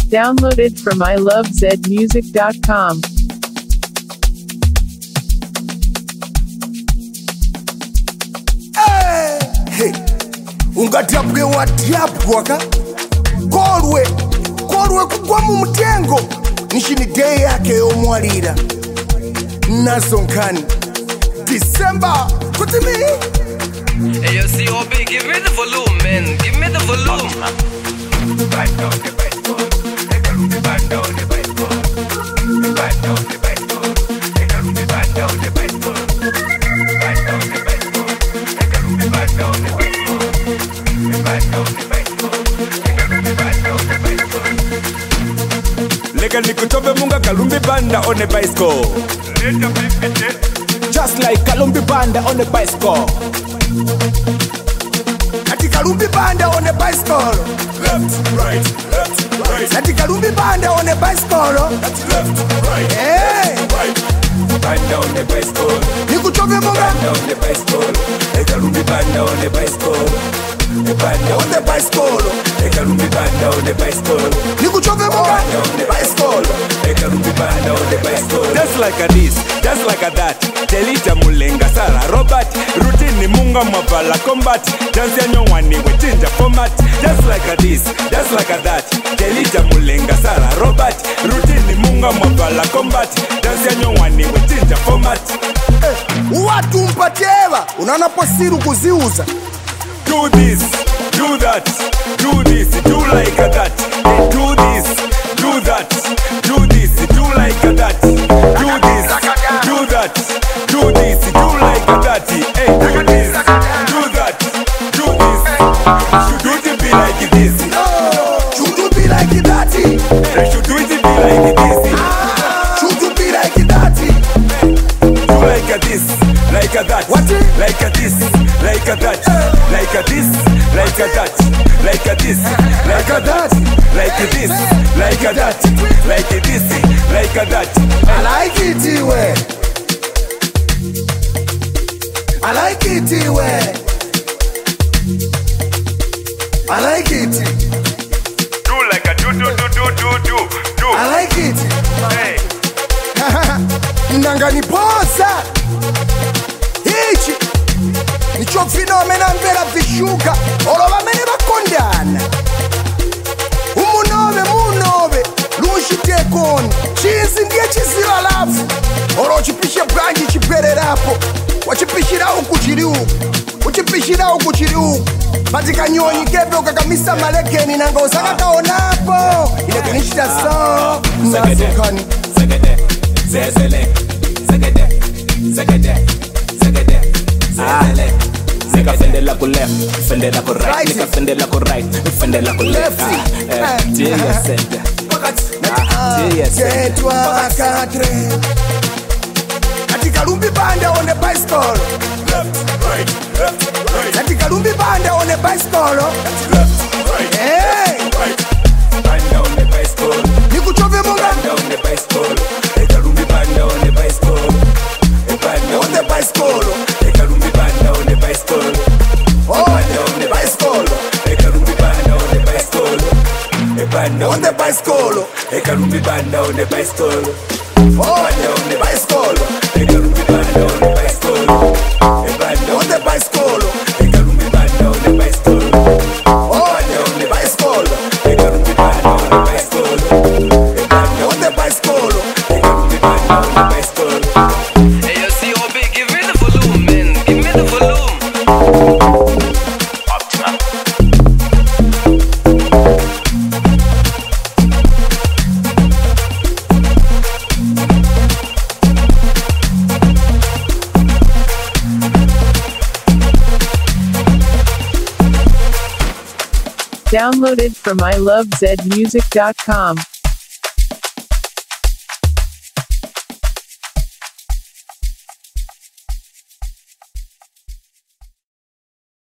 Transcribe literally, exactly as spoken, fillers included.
Downloaded from I love zed music dot com. Hey, hey. Ungatapwe watapwaka Kolwe Kolwe kugwa mu mutengo Nishini day yake yomwalira Nasonkani December Kutimi Hey yo C O B, give me the volume man, give me the volume. Right down the bicycle, take a look back down the bicycle. Right down the bicycle, take a look back down the bicycle. Right down the bicycle, take a look back down the bicycle. Right down the bicycle, take a look back down the bicycle. Lega nikutobe munga Kalumbi Banda on a bicycle. Just like Kalumbi Banda on a bicycle. Ati Kalumbi Banda on a bicycle. Left, right, left, right. Ati Kalumbi Banda on a bicycle. That's left, right, Hey, right. Banda on a bicycle. nikutobe munga Banda on a bicycle. A Kalumbi Banda on a bicycle. A banda on on the bicycle. a Kalumbi Banda on a bicycle. Nikutobe munga bicycle. A Kalumbi Banda on a bicycle. Just like a this, just like a that. Delita Mulenga Sara Robert. Routine munga mabala combat. Dance ya nyongwani we change format. Just like a this, just like a that. Delita Mulenga Sara Robert. Routine munga mabala combat. Dance ya nyongwani we change format. Watu mpateva unaona posiru kuziuza. Do this, do that, do this, do like that. Do this, do that, do this, do like that. Do this, do that, do this, do like that. Hey, do this, do that, do this. Should do it be like this? Should you be like that? Hey, should do it be like this? Should you be like that? Do like this, like that. What? Like this, like that. Like this, like that. Like this, like that. Like this, like that. Like this, like that. I like it way. I like it way. I like it. Do like a do do do do do do do. I like it. Hey. Ndangani posa. Hichi nicho fenomena mbera vishuka oloba mene bakondana umunobe munobe lushitekoni chizi ndiye chizira lafu olo chipishe branji chipererapo wachipishira uku chiri uku uchipishira uku chiri uku patikanyonyi kepe ukakamisa malekeni nanga usakakaonapo ile kunichita so nasukani Zagade, zezele, zagade, zagade, zagade, zezele. Nika fende la ku left, fende la ku right, Right. nika fende la ku right, fende la ku left. Lefty. Ah, eh, Tia sende, tia sende. Jetwa katre Ati Kalumbi Banda on a bicycle. Left, right, left, right, Ati Kalumbi Banda on a bicycle. left, right, Hey, right. Banda on the bicycle, nikuchove munga banda on the bicycle. A Kalumbi Banda on the bicycle. A banda on the bicycle. A Kalumbi Banda on the bicycle. Oh, on the bicycle. A Kalumbi Banda on the bicycle. A banda On the bicycle. A Kalumbi Banda on the bicycle. Oh, on the bicycle. A Kalumbi Banda on the bicycle. A banda On the bicycle. A Kalumbi Banda on the bicycle. Oh, on the bicycle. A Kalumbi Banda on the bicycle. A banda On the bicycle. A Kalumbi Banda on the bicycle. Hey yo C O B, give me the volume man, give me the volume. Downloaded from I love zed music dot com.